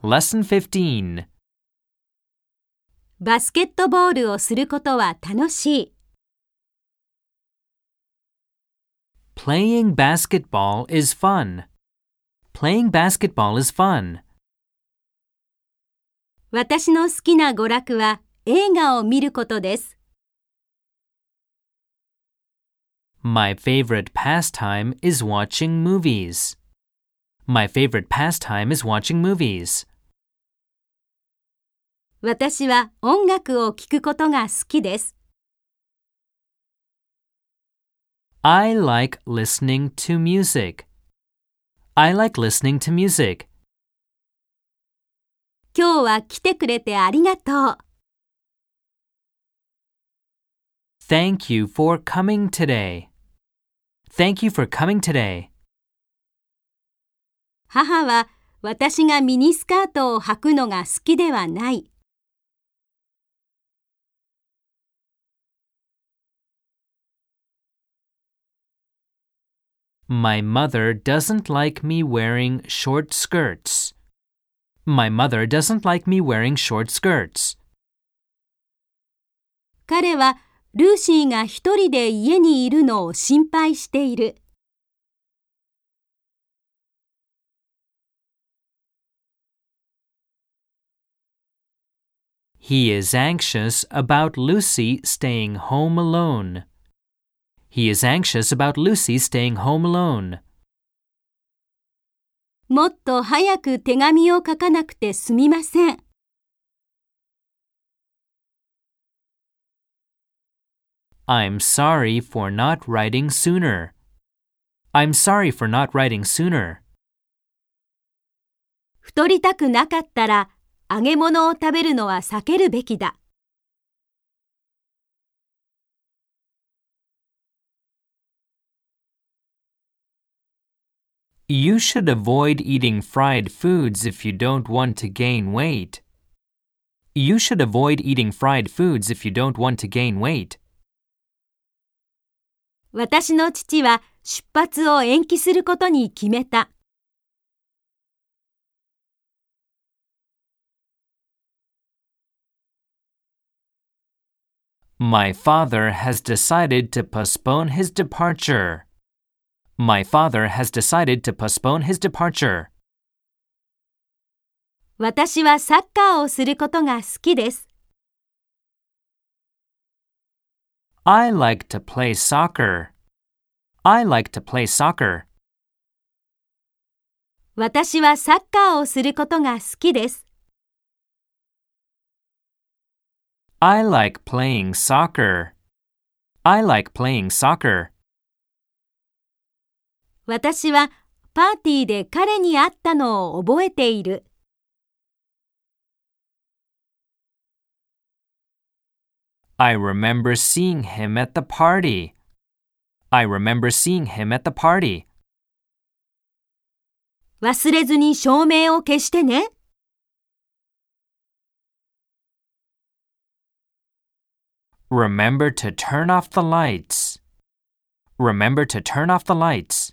Lesson 15. バスケットボールをすることは楽しい。 Playing basketball is fun. Playing basketball is fun. 私の好きな娯楽は映画を見ることです。 My favorite pastime is watching movies. My favorite pastime is watching movies. 私は音楽を聴くことが好きです。 I like listening to music. I like listening to music. 今日は来てくれてありがとう。 Thank you for coming today. Thank you for coming today. 母は私がミニスカートを履くのが好きではない。 My mother doesn't like me wearing short skirts. My mother doesn't like me wearing short skirts. 彼はルーシーが一人で家にいるのを心配している。 He is anxious about Lucy staying home alone. He is anxious about Lucy staying home alone. もっと早く手紙を書かなくてすみません。 I'm sorry for not writing sooner. I'm sorry for not writing sooner. 太りたくなかったら揚げ物を食べるのは避けるべきだ。 You should avoid eating fried foods if you don't want to gain weight. You should avoid eating fried foods if you don't want to gain weight. 私の父は出発を延期することに決めた。 My father has decided to postpone his departure. My father has decided to postpone his departure. 私はサッカーをすることが好きです。 I like to play soccer. I like to play soccer. 私はサッカーをすることが好きです。 I like playing soccer. I like playing soccer. 私はパーティーで彼に会ったのを覚えている。 I remember seeing him at the party. I remember seeing him at the party. 忘れずに照明を消してね。 Remember to turn off the lights. Remember to turn off the lights.